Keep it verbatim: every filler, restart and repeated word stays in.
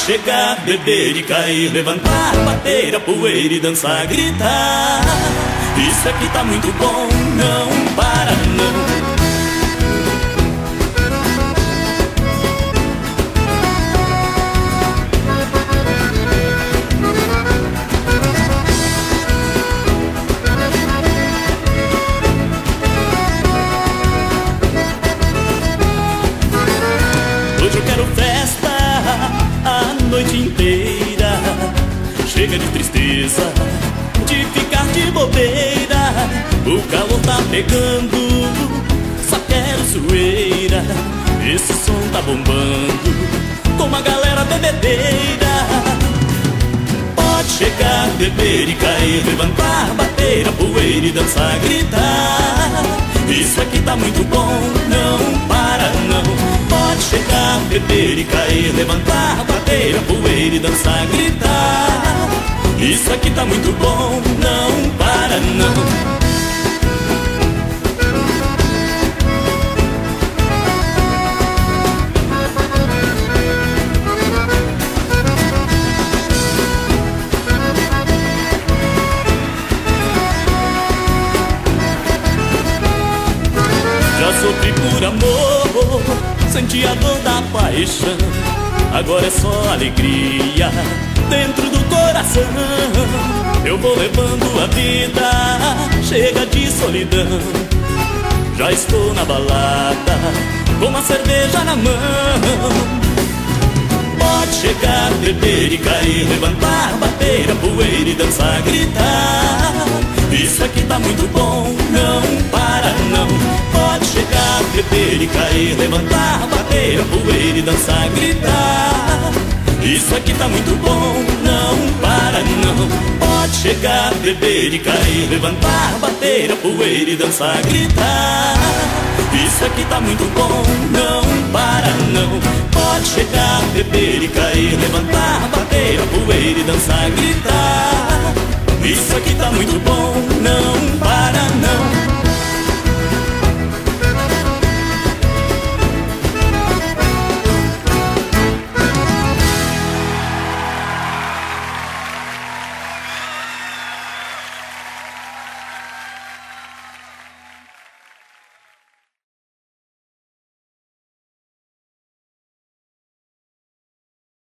chegar, beber e cair, levantar, bater a poeira e dançar, gritar. Isso aqui tá muito bom, não para não. Hoje eu quero festa a noite inteira. Chega de tristeza, de ficar de bobeira. O calor tá pegando, só quero zoeira. Esse som tá bombando, com uma galera bebedeira. Pode chegar, beber e cair, levantar, bater a poeira e dançar, gritar. Isso aqui tá muito bom, não para não. Pode chegar, beber e cair, levantar, bater a poeira e dançar, gritar. Isso aqui tá muito bom, não para não. Já sofri por amor, senti a dor da paixão. Agora é só alegria dentro do coração. Eu vou levando a vida, chega de solidão. Já estou na balada, com uma cerveja na mão. Pode chegar, beber e cair, levantar, bater a poeira e dançar, gritar. Isso aqui tá muito bom, não para não. Pode chegar, beber e cair, levantar, bater a poeira e dançar, gritar. Isso aqui tá muito bom, não para não. Pode chegar, beber e cair, levantar, bater a poeira e dançar, gritar. Isso aqui tá muito bom, não para não. Pode chegar, beber e cair, levantar, bater a poeira e dançar, gritar. Isso aqui tá muito bom, não para.